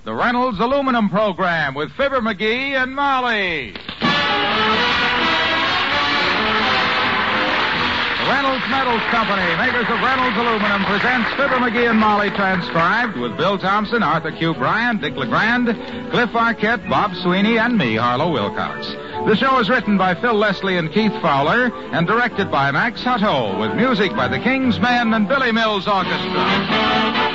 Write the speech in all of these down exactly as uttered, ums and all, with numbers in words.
the Reynolds Aluminum Program with Fibber McGee and Molly. The Reynolds Metals Company, makers of Reynolds Aluminum, presents Fibber McGee and Molly, transcribed with Bill Thompson, Arthur Q. Bryant, Dick LeGrand, Cliff Arquette, Bob Sweeney, and me, Harlow Wilcox. The show is written by Phil Leslie and Keith Fowler and directed by Max Hutto, with music by the King's Men and Billy Mills Orchestra.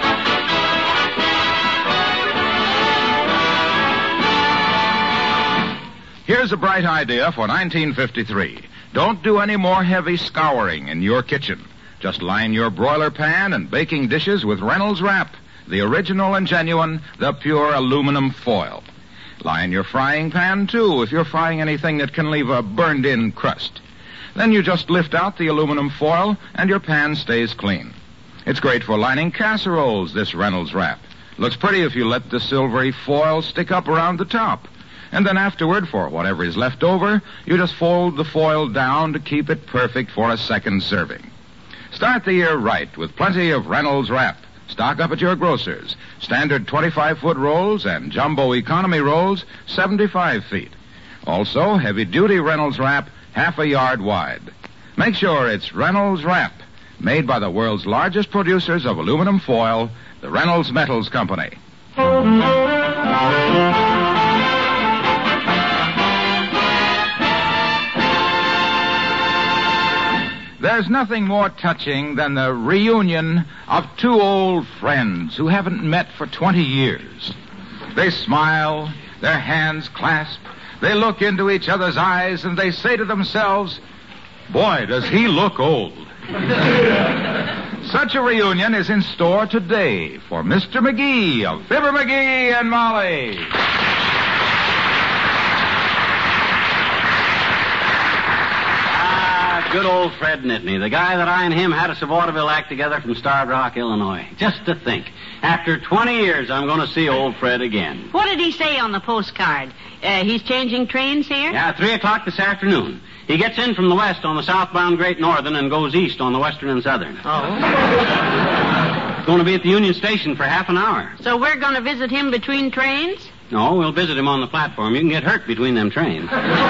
Here's a bright idea for nineteen fifty-three. Don't do any more heavy scouring in your kitchen. Just line your broiler pan and baking dishes with Reynolds Wrap, the original and genuine, the pure aluminum foil. Line your frying pan, too, if you're frying anything that can leave a burned-in crust. Then you just lift out the aluminum foil, and your pan stays clean. It's great for lining casseroles, this Reynolds Wrap. Looks pretty if you let the silvery foil stick up around the top. And then afterward, for whatever is left over, you just fold the foil down to keep it perfect for a second serving. Start the year right with plenty of Reynolds Wrap. Stock up at your grocer's. Standard twenty-five foot rolls and jumbo economy rolls, seventy-five feet. Also, heavy-duty Reynolds Wrap, half a yard wide. Make sure it's Reynolds Wrap, made by the world's largest producers of aluminum foil, the Reynolds Metals Company. There's nothing more touching than the reunion of two old friends who haven't met for twenty years. They smile, their hands clasp, they look into each other's eyes, and they say to themselves, "Boy, does he look old." Such a reunion is in store today for Mister McGee of Fibber McGee and Molly. Good old Fred Nittany, the guy that I and him had a vaudeville act together from Starved Rock, Illinois. Just to think, after twenty years, I'm going to see old Fred again. What did he say on the postcard? Uh, he's changing trains here? Yeah, three o'clock this afternoon. He gets in from the west on the southbound Great Northern and goes east on the western and southern. Oh. Going to be at the Union Station for half an hour. So we're going to visit him between trains? No, we'll visit him on the platform. You can get hurt between them trains.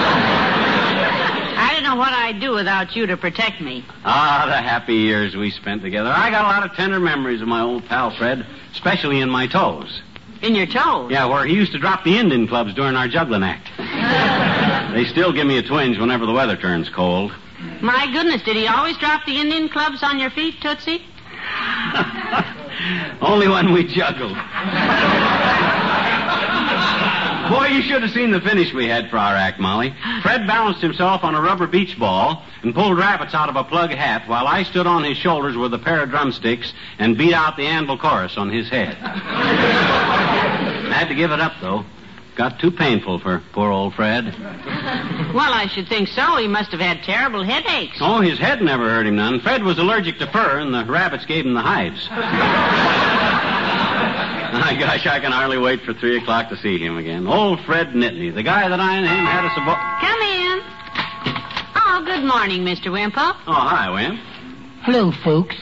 I don't know what I'd do without you to protect me. Ah, the happy years we spent together. I got a lot of tender memories of my old pal Fred, especially in my toes. In your toes? Yeah, where he used to drop the Indian clubs during our juggling act. They still give me a twinge whenever the weather turns cold. My goodness, did he always drop the Indian clubs on your feet, Tootsie? Only when we juggled. Boy, you should have seen the finish we had for our act, Molly. Fred balanced himself on a rubber beach ball and pulled rabbits out of a plug hat while I stood on his shoulders with a pair of drumsticks and beat out the anvil chorus on his head. I had to give it up, though. Got too painful for poor old Fred. Well, I should think so. He must have had terrible headaches. Oh, his head never hurt him none. Fred was allergic to fur, and the rabbits gave him the hives. My gosh, I can hardly wait for three o'clock to see him again. Old Fred Nittany, the guy that I and him had a savo... Come in. Oh, good morning, Mister Wimple. Oh, hi, Wimp. Hello, folks.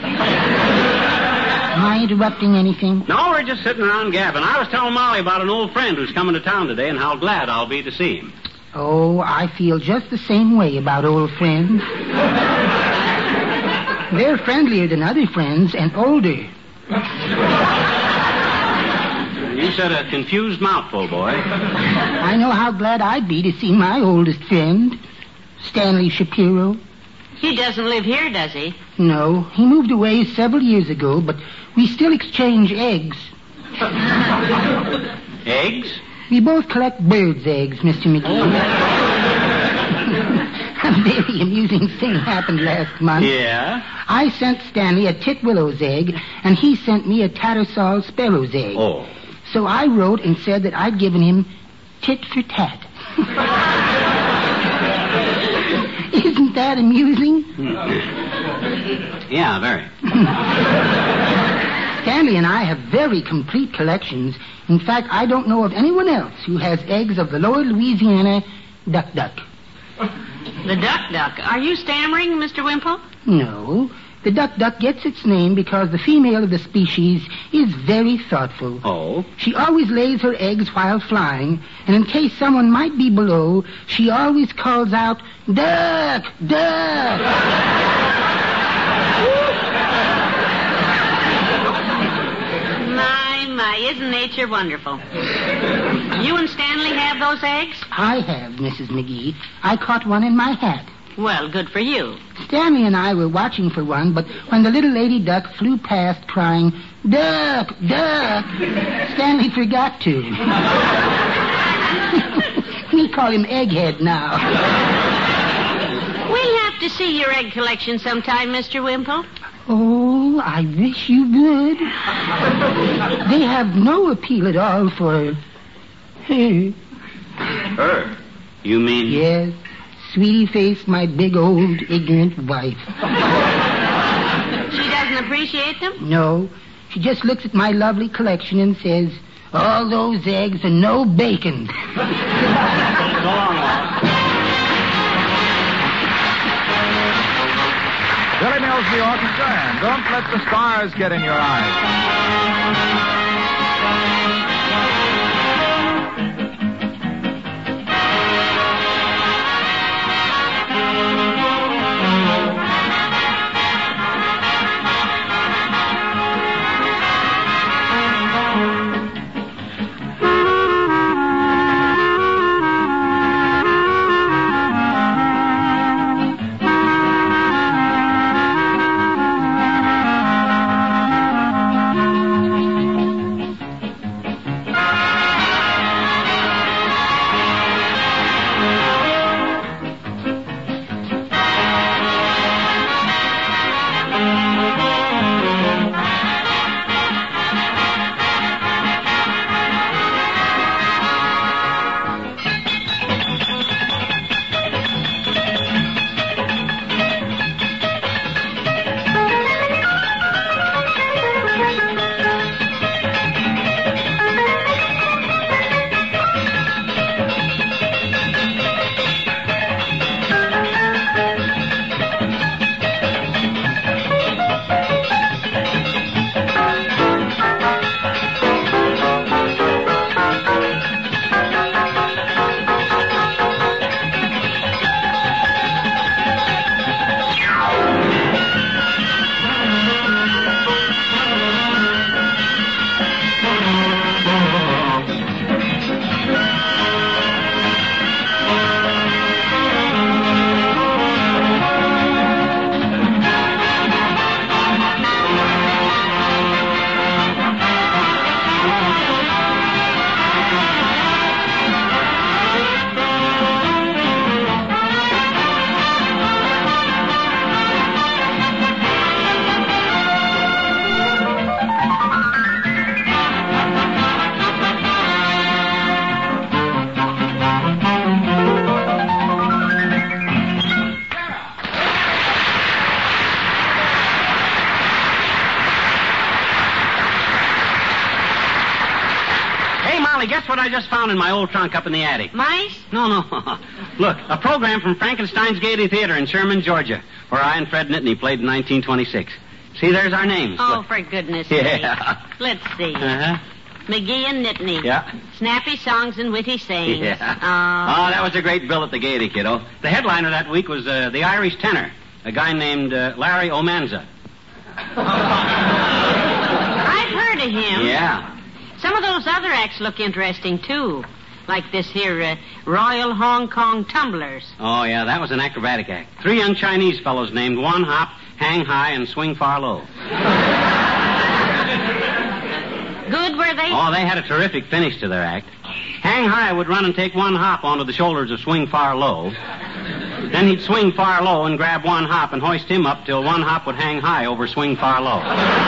Am I interrupting anything? No, we're just sitting around gabbing. I was telling Molly about an old friend who's coming to town today and how glad I'll be to see him. Oh, I feel just the same way about old friends. They're friendlier than other friends and older. You said a confused mouthful, boy. I know how glad I'd be to see my oldest friend, Stanley Shapiro. He doesn't live here, does he? No, he moved away several years ago, but we still exchange eggs. Eggs? We both collect birds' eggs, Mister McGee. A very amusing thing happened last month. Yeah? I sent Stanley a titwillow's egg, and he sent me a tattersall sparrow's egg. Oh. So I wrote and said that I'd given him tit for tat. Isn't that amusing? Yeah, very. Stanley and I have very complete collections. In fact, I don't know of anyone else who has eggs of the lower Louisiana duck duck. The duck duck. Are you stammering, Mister Wimple? No. The duck duck gets its name because the female of the species is very thoughtful. Oh? She always lays her eggs while flying, and in case someone might be below, she always calls out, "Duck! Duck!" My, my, isn't nature wonderful? You and Stanley have those eggs? I have, Missus McGee. I caught one in my hat. Well, good for you. Stanley and I were watching for one, but when the little lady duck flew past crying, "Duck! Duck!" Stanley forgot to. We call him Egghead now. We'll have to see your egg collection sometime, Mister Wimple. Oh, I wish you would. They have no appeal at all for her. Her? You mean? Yes. Sweetie face, my big old ignorant wife. She doesn't appreciate them? No. She just looks at my lovely collection and says, "All those eggs and no bacon." So long, Walt. Billy Mills, the orchestra, and don't let the stars get in your eyes. Guess what I just found in my old trunk up in the attic? Mice? No, no. Look, a program from Frankenstein's Gaiety Theater in Sherman, Georgia, where I and Fred Nittany played in nineteen twenty-six. See, there's our names. Oh, Look. for goodness sake. Yeah. Let's see. Uh-huh. McGee and Nittany. Yeah. Snappy songs and witty sayings. Yeah. Oh. Oh, that was a great bill at the Gaiety, kiddo. The headliner that week was uh, the Irish tenor, a guy named uh, Larry Omanza. I've heard of him. Yeah. Some of those other acts look interesting, too. Like this here uh, Royal Hong Kong Tumblers. Oh, yeah, that was an acrobatic act. Three young Chinese fellows named One Hop, Hang High, and Swing Far Low. Good, were they? Oh, they had a terrific finish to their act. Hang High would run and take One Hop onto the shoulders of Swing Far Low. Then he'd swing far low and grab One Hop and hoist him up till One Hop would hang high over Swing Far Low.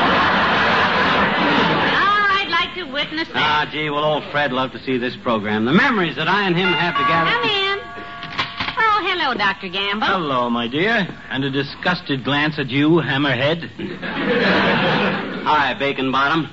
To witness that. Ah, gee, well, old Fred loved to see this program. The memories that I and him have together. Come in. Oh, hello, Doctor Gamble. Hello, my dear. And a disgusted glance at you, Hammerhead. Hi, Bacon Bottom.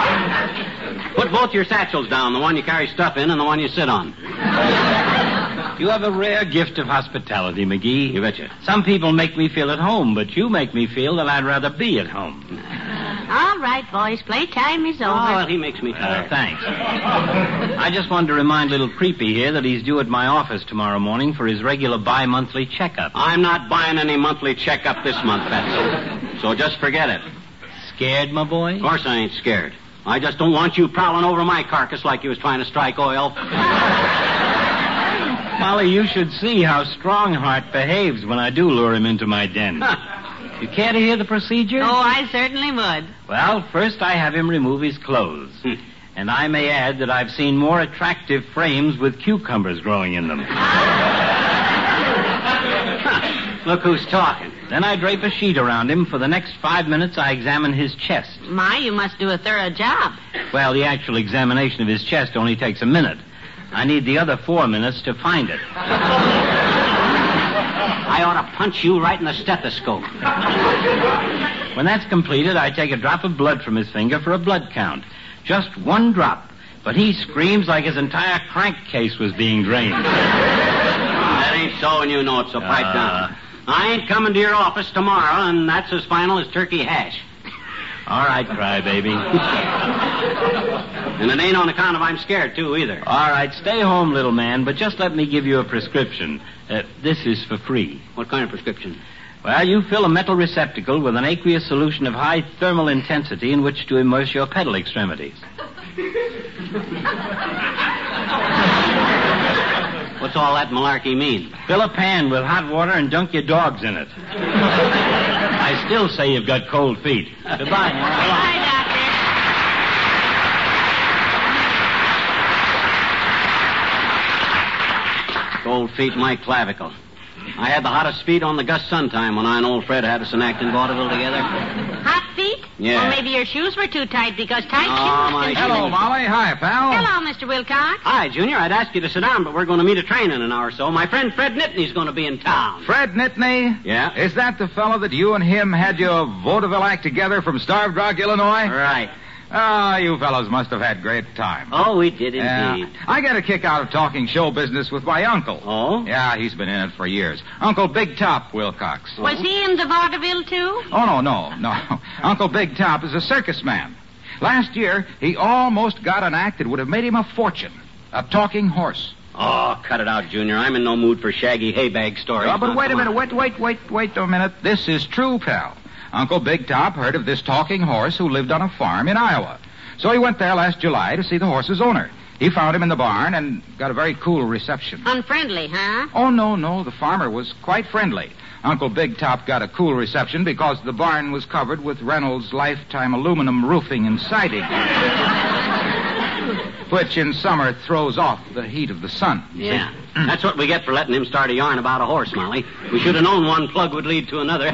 Put both your satchels down, the one you carry stuff in and the one you sit on. You have a rare gift of hospitality, McGee. You betcha. Some people make me feel at home, but you make me feel that I'd rather be at home. All right, boys. Playtime is over. Oh, well, he makes me Uh, tired. thanks. I just wanted to remind little Creepy here that he's due at my office tomorrow morning for his regular bi-monthly checkup. I'm not buying any monthly checkup this month, Fatso. So just forget it. Scared, my boy? Of course I ain't scared. I just don't want you prowling over my carcass like you was trying to strike oil. Molly, you should see how Strongheart behaves when I do lure him into my den. You care to hear the procedure? Oh, I certainly would. Well, first I have him remove his clothes. And I may add that I've seen more attractive frames with cucumbers growing in them. Look who's talking. Then I drape a sheet around him. For the next five minutes, I examine his chest. My, you must do a thorough job. Well, the actual examination of his chest only takes a minute. I need the other four minutes to find it. I ought to punch you right in the stethoscope. When that's completed, I take a drop of blood from his finger for a blood count. Just one drop. But he screams like his entire crankcase was being drained. That ain't so, and you know it, so pipe Uh. down. I ain't coming to your office tomorrow, and that's as final as turkey hash. All right, crybaby. And it ain't on account of I'm scared, too, either. All right, stay home, little man, but just let me give you a prescription. Uh, this is for free. What kind of prescription? Well, you fill a metal receptacle with an aqueous solution of high thermal intensity in which to immerse your pedal extremities. What's all that malarkey mean? Fill a pan with hot water and dunk your dogs in it. I still say you've got cold feet. Goodbye. Bye, Doctor. Cold feet, my clavicle. I had the hottest feet on the Gus Sun time when I and old Fred Addison acted vaudeville together. Hot feet? Yeah. Or maybe your shoes were too tight because tight Oh, shoes... my can- Hello, Molly. Hi, pal. Hello, Mister Wilcox. Hi, Junior. I'd ask you to sit down, but we're going to meet a train in an hour or so. My friend Fred Nitney's going to be in town. Fred Nitney? Yeah? Is that the fellow that you and him had your vaudeville act together from Starved Rock, Illinois? Right. Ah, you fellows must have had great time. Oh, we did Yeah. indeed. I get a kick out of talking show business with my uncle. Oh? Yeah, he's been in it for years. Uncle Big Top Wilcox. Was he in the vaudeville, too? Oh, no, no, no. Uncle Big Top is a circus man. Last year, he almost got an act that would have made him a fortune. A talking horse. Oh, cut it out, Junior. I'm in no mood for shaggy haybag stories. Oh, but Now, wait a come minute. on. Wait, wait, wait, wait a minute. This is true, pal. Uncle Big Top heard of this talking horse who lived on a farm in Iowa. So he went there last July to see the horse's owner. He found him in the barn and got a very cool reception. Unfriendly, huh? Oh, no, no. The farmer was quite friendly. Uncle Big Top got a cool reception because the barn was covered with Reynolds Lifetime aluminum roofing and siding, which in summer throws off the heat of the sun. Yeah. That's what we get for letting him start a yarn about a horse, Molly. We should have known one plug would lead to another.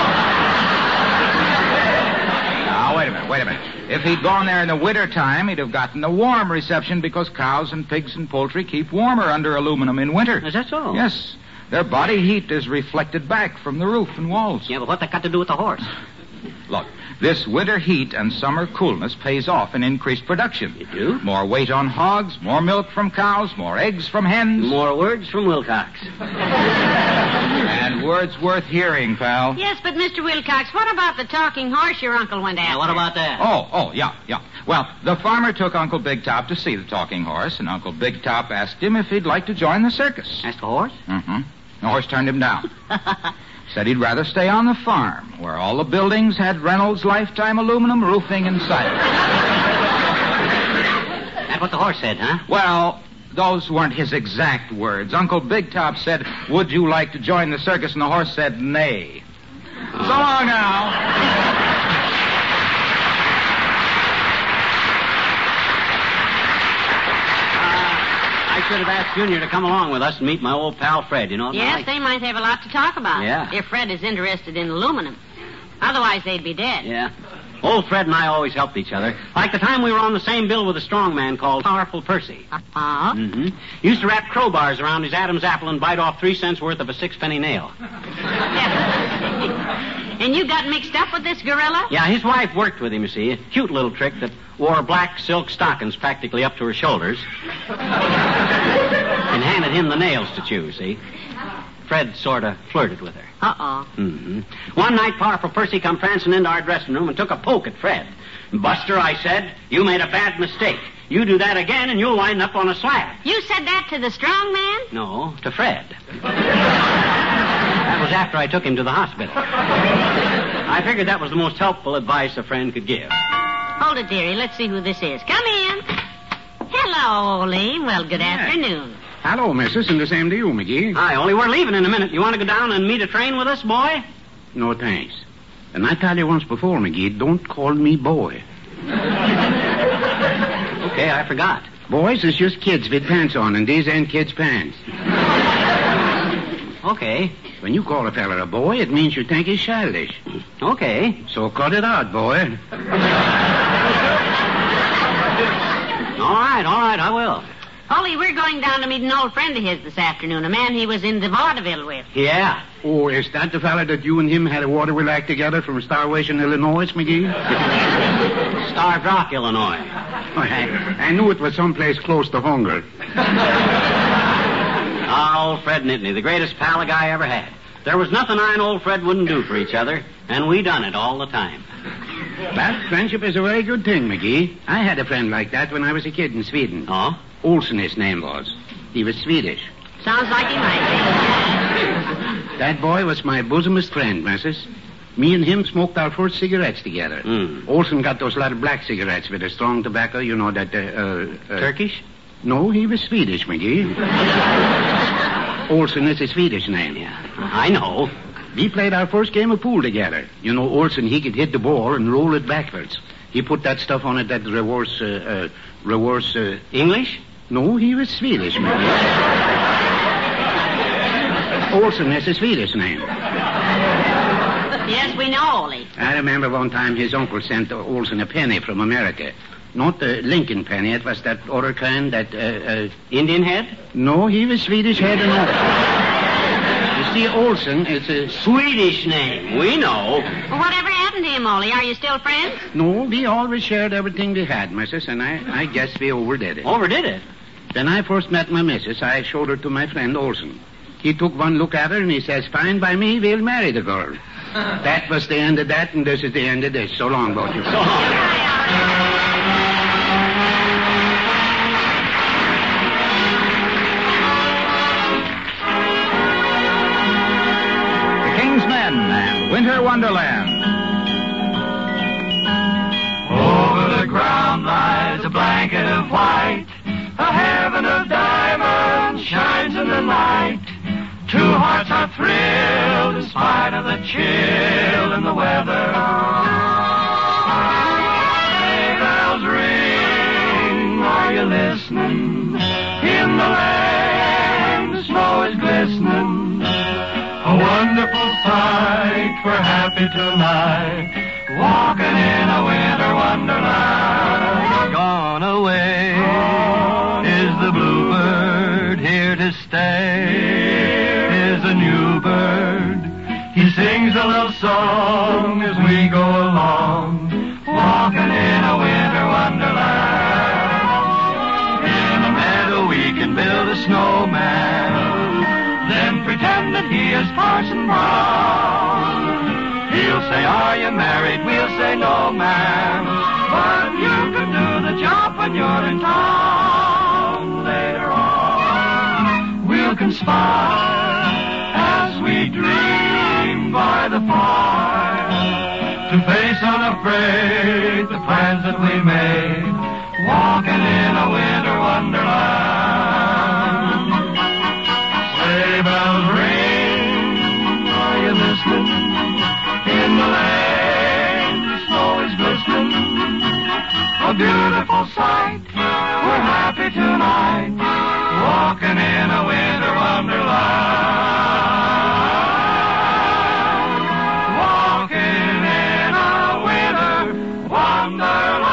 Now, wait a minute, wait a minute. If he'd gone there in the winter time, he'd have gotten a warm reception because cows and pigs and poultry keep warmer under aluminum in winter. Is that so? Yes. Their body heat is reflected back from the roof and walls. Yeah, but what that got to do with the horse? Look, this winter heat and summer coolness pays off in increased production. You do? More weight on hogs, more milk from cows, more eggs from hens. More words from Wilcox. And words worth hearing, pal. Yes, but Mister Wilcox, what about the talking horse your uncle went after? Now, what about that? Oh, oh, yeah, yeah. Well, the farmer took Uncle Big Top to see the talking horse, and Uncle Big Top asked him if he'd like to join the circus. Ask the horse? Mm-hmm. The horse turned him down. Said he'd rather stay on the farm, where all the buildings had Reynolds Lifetime aluminum roofing and siding. That's what the horse said, huh? Well, those weren't his exact words. Uncle Big Top said, "Would you like to join the circus?" And the horse said, "Nay." So long now. I should have asked Junior to come along with us and meet my old pal Fred, you know what, Yes, Molly? they might have a lot to talk about. Yeah. If Fred is interested in aluminum. Otherwise, they'd be dead. Yeah. Old Fred and I always helped each other. Like the time we were on the same bill with a strong man called Powerful Percy. Uh-huh. Mm-hmm. He used to wrap crowbars around his Adam's apple and bite off three cents worth of a six-penny nail. And you got mixed up with this gorilla? Yeah, his wife worked with him, you see. A cute little trick that wore black silk stockings practically up to her shoulders. and handed him the nails to chew, see? Fred sort of flirted with her. Uh-oh. Mm-hmm. One night, Powerful Percy come prancing into our dressing room and took a poke at Fred. Buster, I said, you made a bad mistake. You do that again and you'll wind up on a slab. You said that to the strong man? No, to Fred. That was after I took him to the hospital. I figured that was the most helpful advice a friend could give. Hold it, dearie. Let's see who this is. Come in. Hello, Ole. Well, good afternoon. Hello, missus, and the same to you, McGee. Hi, Ole. We're leaving in a minute. You want to go down and meet a train with us, boy? No, thanks. And I tell you once before, McGee, don't call me boy. Okay, I forgot. Boys is just kids with pants on, and these ain't kids' pants. Okay. When you call a fella a boy, it means you think he's childish. Okay. So cut it out, boy. All right, all right, I will. Ole, we're going down to meet an old friend of his this afternoon, a man he was in the vaudeville with. Yeah. Oh, is that the fella that you and him had a vaudeville act together from Starvation, Illinois, McGee? Starved Rock, Illinois. Oh, I, I knew it was someplace close to hunger. Our old Fred Nittany, the greatest pal a guy ever had. There was nothing I and old Fred wouldn't do for each other, and we done it all the time. But friendship is a very good thing, McGee. I had a friend like that when I was a kid in Sweden. Oh? Olsen, his name was. He was Swedish. Sounds like he might be. That boy was my bosomest friend, missus. Me and him smoked our first cigarettes together. Mm. Olsen got those little black cigarettes with a strong tobacco, you know, that... Uh, uh, uh, Turkish? No, he was Swedish, McGee. Olsen is a Swedish name. Yeah, I know. We played our first game of pool together. You know, Olsen, he could hit the ball and roll it backwards. He put that stuff on it, that reverse, uh, uh, reverse... Uh... English? No, he was Swedish, McGee. Olsen is a Swedish name. Yes, we know, Ole. I remember one time his uncle sent Olsen a penny from America. Not the Lincoln penny. It was that other kind, that... Uh, uh... Indian head? No, he was Swedish head and all. You see, Olsen is a... Swedish name. We know. Well, whatever happened to him, Ole? Are you still friends? No, we always shared everything we had, missus, and I, I guess we overdid it. Overdid it? When I first met my missus, I showed her to my friend Olsen. He took one look at her, and he says, fine by me, we'll marry the girl. That was the end of that, and this is the end of this. So long, both of you. So long. Winter Wonderland. Over the ground lies a blanket of white. A heaven of diamonds shines in the night. Two hearts are thrilled in spite of the chill in the weather. Sleigh bells ring, are you listening? In the lane, the snow is glistening. A wonderful sight, we're happy tonight, walking in a winter wonderland. Gone away is the bluebird, here to stay is a new bird. He sings a love song as we go along, walking in a winter wonderland. In a meadow we can build a snowman, then pretend that he is Parson Brown. He'll say, are you married? We'll say, no, ma'am. But you can do the job when you're in town. Later on, we'll conspire as we dream by the fire to face unafraid the plans that we made, walking in a winter wonderland. Sleigh bells ring, are you listening? In the lane, the snow is glistening. A beautiful sight, we're happy tonight, walking in a winter wonderland. Walking in a winter wonderland.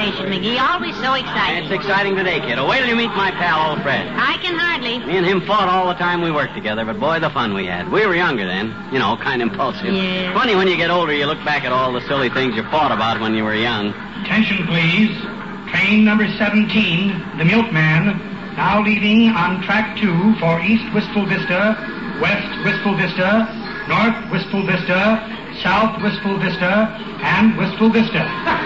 information, McGee. Always so exciting. It's exciting today, kiddo. Wait till you meet my pal, old Fred. I can hardly. Me and him fought all the time we worked together, but boy, the fun we had. We were younger then. You know, kind of impulsive. Yeah. Funny when you get older, you look back at all the silly things you fought about when you were young. Attention, please. Train number seventeen, the Milkman, now leaving on track two for East Wistful Vista, West Wistful Vista, North Wistful Vista, South Wistful Vista, and Wistful Vista.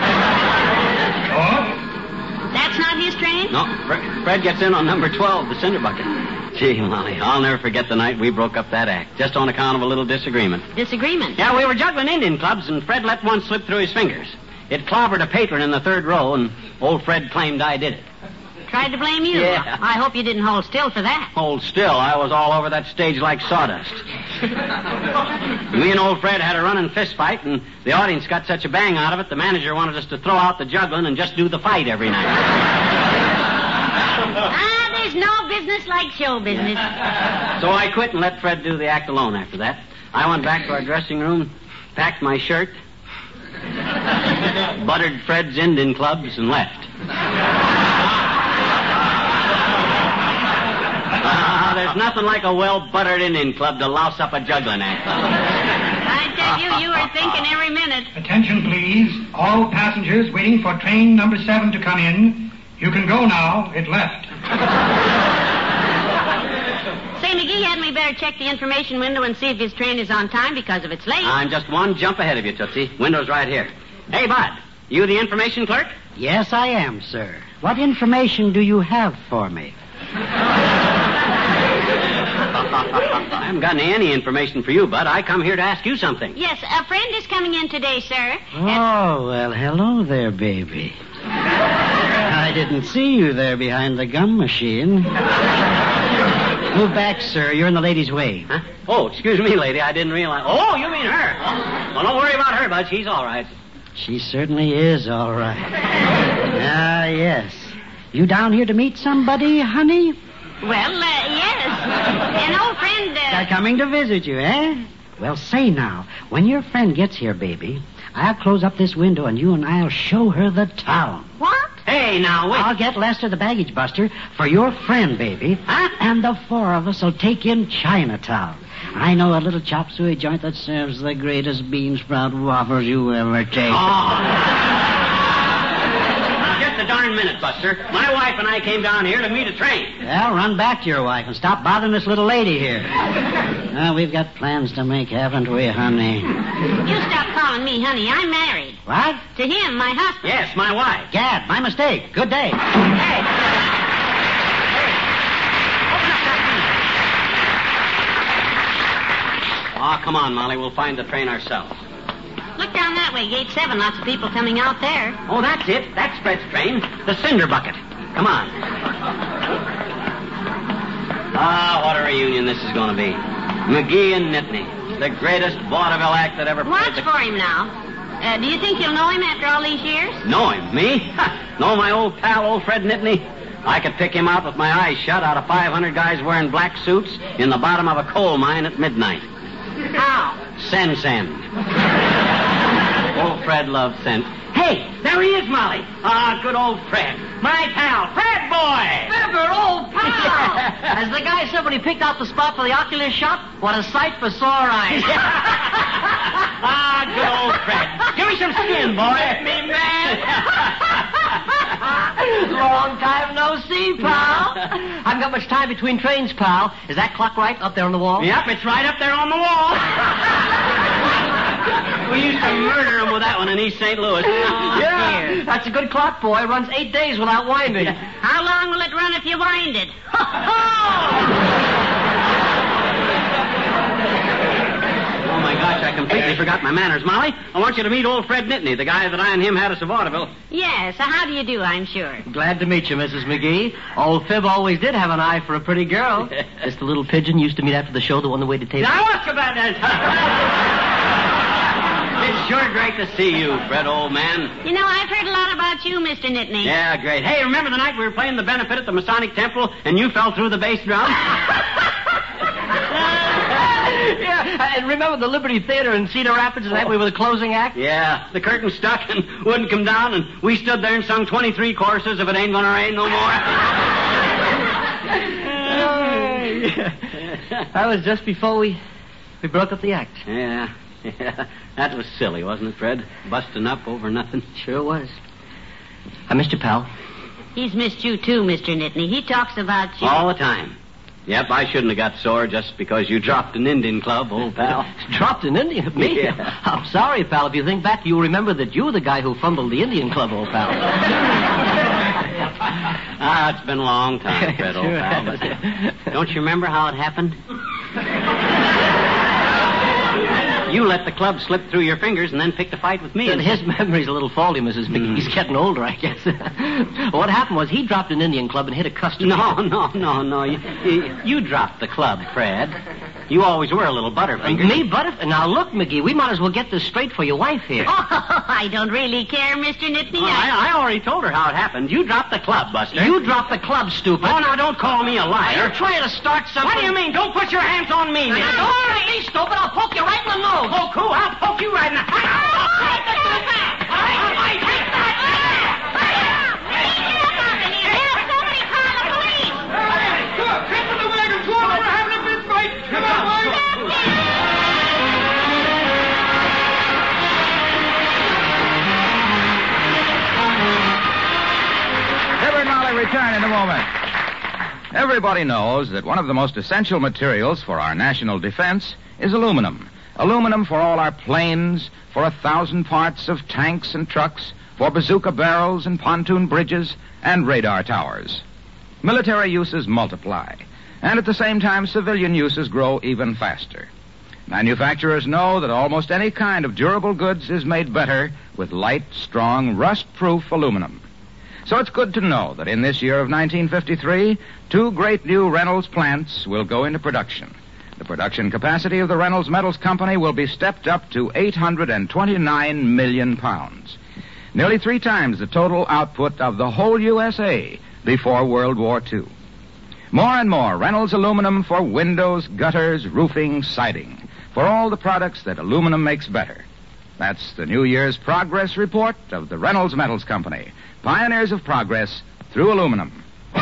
Oh? That's not his train? No, Fred, Fred gets in on number twelve, the cinder bucket. Gee, Molly, I'll never forget the night we broke up that act, just on account of a little disagreement. Disagreement? Yeah, we were juggling Indian clubs, and Fred let one slip through his fingers. It clobbered a patron in the third row, and old Fred claimed I did it. Tried to blame you? Yeah. I hope you didn't hold still for that. Hold still. I was all over that stage like sawdust. Me and old Fred had a running fist fight, and the audience got such a bang out of it, the manager wanted us to throw out the juggling and just do the fight every night. Ah, there's no business like show business. So I quit and let Fred do the act alone after that. I went back to our dressing room, packed my shirt, buttered Fred's Indian clubs, and left. Uh, there's nothing like a well-buttered Indian club to louse up a juggling act. I tell you, you were thinking every minute. Attention, please. All passengers waiting for train number seven to come in. You can go now. It left. Say, McGee had me better check the information window and see if his train is on time because if it's late. I'm just one jump ahead of you, Tootsie. Window's right here. Hey, Bud, you the information clerk? Yes, I am, sir. What information do you have for me? I haven't got any information for you, Bud. I come here to ask you something. Yes, a friend is coming in today, sir. Oh, well, hello there, baby. I didn't see you there behind the gum machine. Move back, sir. You're in the lady's way. Huh? Oh, excuse me, lady. I didn't realize. Oh, you mean her? Well, don't worry about her, Bud. She's all right. She certainly is all right. Ah, yes. You down here to meet somebody, honey? Well, uh, yes. An old friend... Uh... They're coming to visit you, eh? Well, say now, when your friend gets here, baby, I'll close up this window and you and I'll show her the town. What? Hey, now, wait. I'll get Lester the baggage buster for your friend, baby. Huh? And the four of us will take in Chinatown. I know a little chop suey joint that serves the greatest bean sprout waffles you ever take. Oh. Just a darn minute, Buster. My wife and I came down here to meet a train. Well, run back to your wife and stop bothering this little lady here. Well, we've got plans to make, haven't we, honey? You stop calling me honey. I'm married. What? To him, my husband. Yes, my wife. Gad, my mistake. Good day. Hey! Oh, come on, Molly. We'll find the train ourselves. Look down that way, gate seven. Lots of people coming out there. Oh, that's it. That's Fred's train. The cinder bucket. Come on. Ah, what a reunion this is going to be. McGee and Nittany. The greatest vaudeville act that ever played. Watch the... for him now. Uh, do you think you'll know him after all these years? Know him? Me? Know my old pal, old Fred Nittany? I could pick him out with my eyes shut out of five hundred guys wearing black suits in the bottom of a coal mine at midnight. How? Sen Sen. Old Fred loved Sen. Hey, there he is, Molly. Ah, good old Fred. My pal, Fred boy. Fibber, old pal. Has the guy somebody picked out the spot for the oculist shop? What a sight for sore eyes. Ah, good old Fred. Give me some skin, boy. Me, man. Long time no see, pal. Haven't got much time between trains, pal. Is that clock right up there on the wall? Yep, it's right up there on the wall. We used to murder him with that one in East Saint Louis. Oh, yeah, dear. That's a good clock, boy. Runs eight days without winding. How long will it run if you wind it? Oh, my gosh, I completely forgot my manners. Molly, I want you to meet old Fred Nittany, the guy that I and him had us a vaudeville. Yes, so how do you do, I'm sure. Glad to meet you, Missus McGee. Old Fib always did have an eye for a pretty girl. This the little pigeon used to meet after the show, the one that waited table. Now, what's about that? It's sure great to see you, Fred, old man. You know, I've heard a lot about you, Mister Nittany. Yeah, great. Hey, remember the night we were playing the benefit at the Masonic Temple and you fell through the bass drum? Yeah, And remember the Liberty Theater in Cedar Rapids and that we were the closing act? Yeah, the curtain stuck and wouldn't come down, and we stood there and sung twenty-three choruses of It Ain't Gonna Rain No More. That was just before we we broke up the act. Yeah, yeah. That was silly, wasn't it, Fred? Busting up over nothing. Sure was. I missed you, pal. He's missed you, too, Mister Nittany. He talks about you. All the time. Yep, I shouldn't have got sore just because you dropped an Indian club, old pal. Dropped an Indian? Me? Yeah. I'm sorry, pal. If you think back, you'll remember that you were the guy who fumbled the Indian club, old pal. Ah, it's been a long time, Fred, old Sure pal. has. But don't you remember how it happened? You let the club slip through your fingers and then picked a fight with me. And his memory's a little faulty, Missus Mickey. Mm. He's getting older, I guess. What happened was he dropped an Indian club and hit a customer. No, no, no, no. You, you, you dropped the club, Fred. You always were a little butterfinger. Me, Butterfinger? Now, look, McGee, we might as well get this straight for your wife here. Oh, I don't really care, Mister Nittany. Oh, I, I already told her how it happened. You dropped the club, Buster. You dropped the club, stupid. Oh, now, don't call me a liar. You're trying to start something. What do you mean? Don't put your hands on me, Nick. Don't hurt me, stupid. I'll poke you right in the nose. Poke who? I'll poke you right in the... Fibber and Molly return in a moment. Everybody knows that one of the most essential materials for our national defense is aluminum. Aluminum for all our planes, for a thousand parts of tanks and trucks, for bazooka barrels and pontoon bridges and radar towers. Military uses multiply, and at the same time civilian uses grow even faster. Manufacturers know that almost any kind of durable goods is made better with light, strong, rust-proof aluminum. So it's good to know that in this year of nineteen fifty-three, two great new Reynolds plants will go into production. The production capacity of the Reynolds Metals Company will be stepped up to eight hundred twenty-nine million pounds, nearly three times the total output of the whole U S A before World War Two. More and more Reynolds aluminum for windows, gutters, roofing, siding, for all the products that aluminum makes better. That's the New Year's progress report of the Reynolds Metals Company, pioneers of progress through aluminum.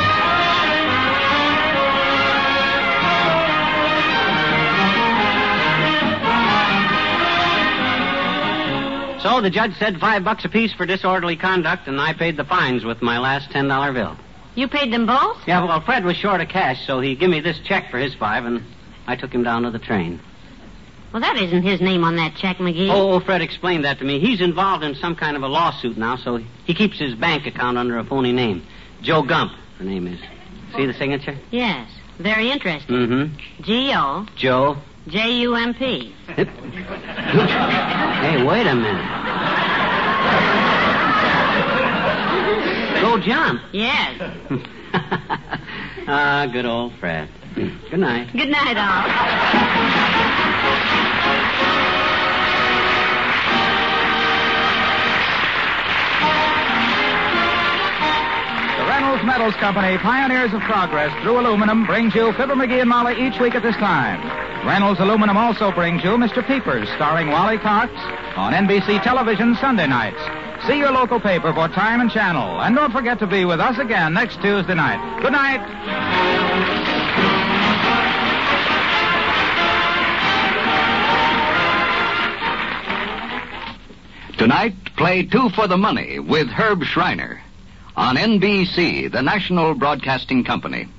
So the judge said five bucks apiece for disorderly conduct, and I paid the fines with my last ten dollar bill. You paid them both? Yeah, well, Fred was short of cash, so he gave me this check for his five, and I took him down to the train. Well, that isn't his name on that check, McGee. Oh, Fred explained that to me. He's involved in some kind of a lawsuit now, so he keeps his bank account under a phony name. Joe Gump, her name is. See the signature? Yes. Very interesting. Mm-hmm. G O Joe. J U M P. Hey, wait a minute. Go Jump. Yes. Ah, good old Fred. Good night. Good night, all. Reynolds Metals Company, pioneers of progress through aluminum, brings you Fibber, McGee, and Molly each week at this time. Reynolds Aluminum also brings you Mister Peepers, starring Wally Cox, on N B C television Sunday nights. See your local paper for time and channel, and don't forget to be with us again next Tuesday night. Good night. Tonight, play Two for the Money with Herb Schreiner on N B C, the National Broadcasting Company.